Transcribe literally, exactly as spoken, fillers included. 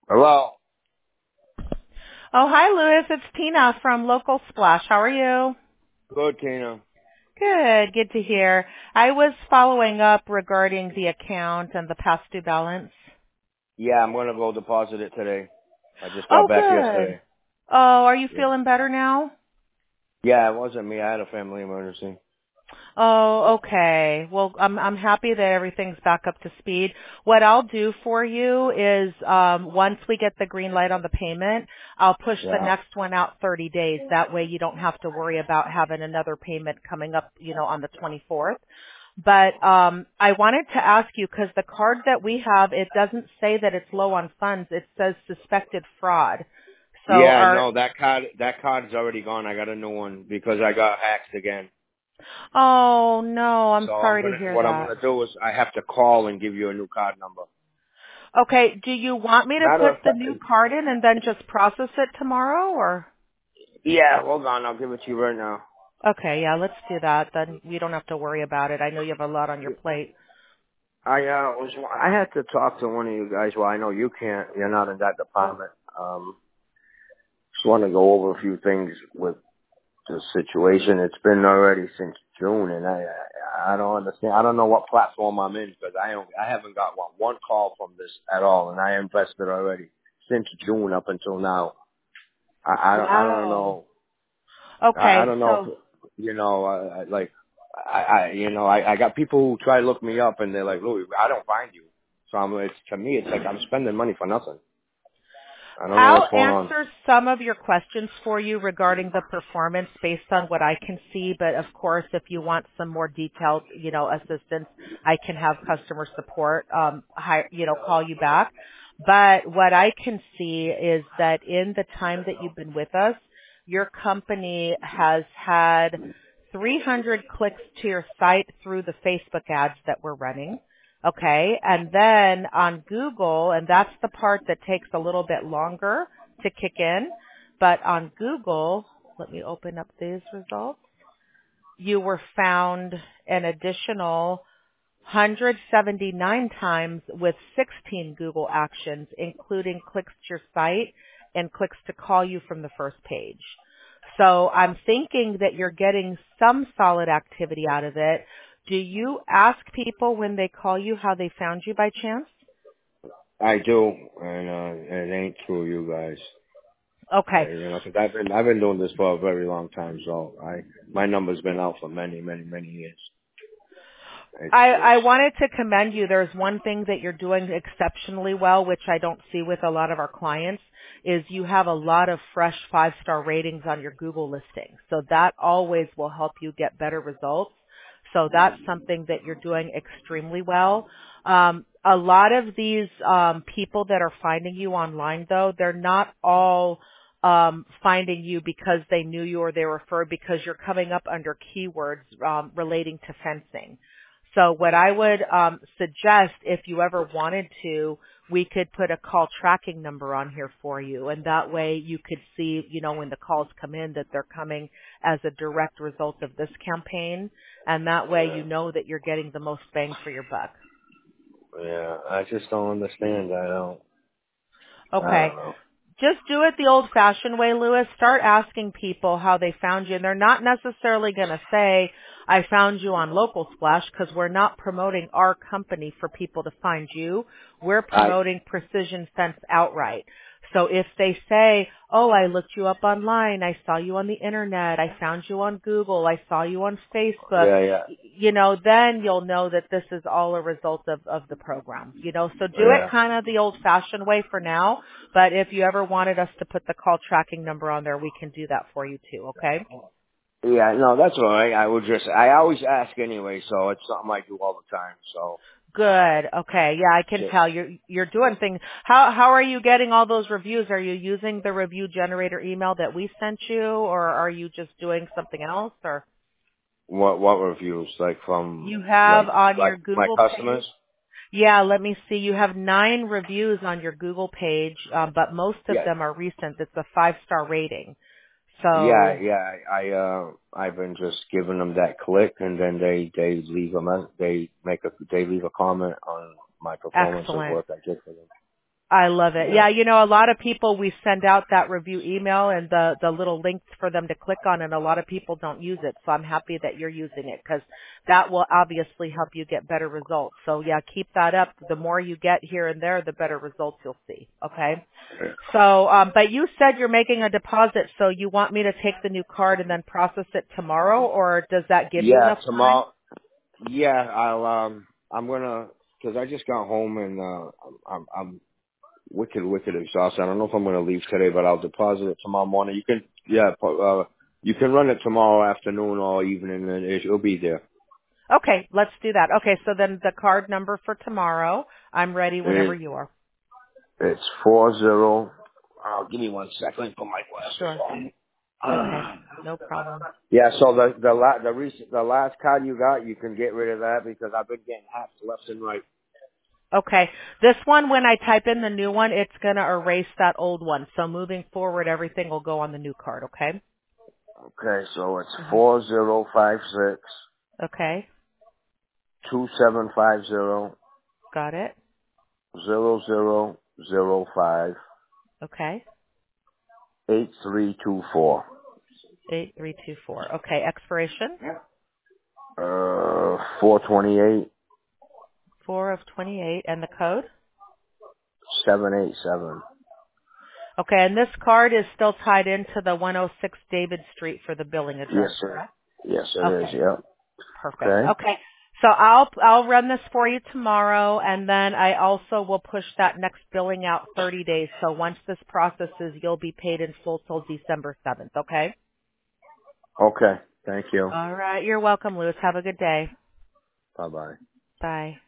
Hello. Oh, hi, Louis. It's Tina from Local Splash. How are you? Good, Tina. Good. Good to hear. I was following up regarding the account and the past due balance. Yeah, I'm gonna go deposit it today. I just got Oh, back good. yesterday. Oh, are you Yeah. feeling better now? Yeah, it wasn't me. I had a family emergency. Oh, okay. Well, I'm I'm happy that everything's back up to speed. What I'll do for you is um once we get the green light on the payment, I'll push the Yeah. next one out thirty days. That way you don't have to worry about having another payment coming up, you know, on the twenty-fourth. But um I wanted to ask you because the card that we have, it doesn't say that it's low on funds. It says suspected fraud. So Yeah, are no, that card that card's already gone. I got a new one because I got hacked again. Oh no, I'm So I'm sorry to gonna hear what I'm that. gonna do is I have to call and give you a new card number. Okay, do you want me to Matter put of the fact, new card in and then just process it tomorrow or? yeah, hold on, I'll give it to you right now. Okay, yeah, let's do that. Then we don't have to worry about it. I know you have a lot on your plate. I uh was I had to talk to one of you guys. Well, I know you can't. You're not in that department. Um, just want to go over a few things with the situation. It's been already since June, and I I I don't understand. I don't know what platform I'm in because I don't, I haven't got one, one call from this at all, and I invested already since June up until now. I I, don't- I don't Wow. know. I, I Okay, don't know so if you know I, I, like I, I you know I, I got people who try to look me up and they're like, Louis, I don't find you. So I'm it's to me it's like I'm spending money for nothing. I don't know I'll what's going on. answer some of your questions for you regarding the performance based on what I can see, but of course, if you want some more detailed, you know, assistance, I can have customer support, um, hire, you know, call you back. But what I can see is that in the time that you've been with us, your company has had three hundred clicks to your site through the Facebook ads that we're running. Okay. And then on Google, and that's the part that takes a little bit longer to kick in, but on Google, let me open up these results. You were found an additional one hundred seventy-nine times with sixteen Google actions, including clicks to your site and clicks to call you from the first page. So I'm thinking that you're getting some solid activity out of it. Do you ask people when they call you how they found you by chance? I do, and uh, it ain't through you guys. Okay. Uh, you know, 'cause I've been I've been doing this for a very long time, so I my number's been out for many, many, many years. It's I, I just wanted to commend you. There's one thing that you're doing exceptionally well, which I don't see with a lot of our clients, is you have a lot of fresh five-star ratings on your Google listing. So that always will help you get better results. So that's something that you're doing extremely well. Um, a lot of these um, people that are finding you online, though, they're not all um, finding you because they knew you or they referred because you're coming up under keywords um, relating to fencing. So what I would um, suggest, if you ever wanted to, we could put a call tracking number on here for you, and that way you could see, you know, when the calls come in that they're coming as a direct result of this campaign, and that way you know that you're getting the most bang for your buck. yeah. I just don't understand. I don't. I Okay. don't know. Just do it the old-fashioned way, Lewis. Start asking people how they found you. And they're not necessarily going to say, I found you on Local Splash, because we're not promoting our company for people to find you. We're I promoting Precision Fence outright. So if they say, oh, I looked you up online, I saw you on the internet, I found you on Google, I saw you on Facebook, yeah yeah y- you know, then you'll know that this is all a result of, of the program, you know. So do it yeah kind of the old-fashioned way for now, but if you ever wanted us to put the call tracking number on there, we can do that for you too, okay? yeah. No, that's all right. I would just I always ask anyway, so it's something I do all the time. So Good. Okay. Yeah, I can shit. tell you're you're doing things. How how are you getting all those reviews? Are you using the review generator email that we sent you, or are you just doing something else? Or What what reviews like from you have like on like your my Google page? customers? Yeah, let me see. You have nine reviews on your Google page, um, but most of Yeah. them are recent. It's a five star rating. Yeah, So yeah. I uh, I've been just giving them that click, and then they they leave a mes- they make a they leave a comment on my performance of excellent. work I did for them. I love it. Yeah, you know, a lot of people, we send out that review email and the, the little links for them to click on, and a lot of people don't use it. So I'm happy that you're using it because that will obviously help you get better results. So yeah, keep that up. The more you get here and there, the better results you'll see. Okay. So, um, but you said you're making a deposit, so you want me to take the new card and then process it tomorrow, or does that give you Yeah, enough time? tomorrow. Yeah, I'll. Um, I'm gonna because I just got home and uh, I'm, I'm I'm wicked, wicked exhausted. I don't know if I'm gonna leave today, but I'll deposit it tomorrow morning. You can, yeah, uh, you can run it tomorrow afternoon or evening, and it, it'll be there. Okay, let's do that. Okay, so then the card number for tomorrow, I'm ready whenever It, you are. it's four zero. Uh, give me one second. Let me put my Sure. glasses Okay, on. no problem. Yeah, so the the la- the recent the last card you got, you can get rid of that because I've been getting hacked left and right. Okay, this one, when I type in the new one, it's going to erase that old one. So moving forward, everything will go on the new card, okay? Okay, so it's hmm four zero five six Okay, two seven five zero got it. zero zero zero five Okay, eight three two four. eight three two four. Okay, expiration, Uh, four twenty eight four of twenty-eight, and the code? seven eight seven. Okay, and this card is still tied into the one oh six David Street for the billing Yes, address, sir. correct? Yes, it is. Okay. Yep. Perfect. Okay. Okay. So I'll I'll run this for you tomorrow, and then I also will push that next billing out thirty days. So once this processes, you'll be paid in full till December seventh. Okay. Okay. Thank you. All right. You're welcome, Lewis. Have a good day. Bye bye. Bye.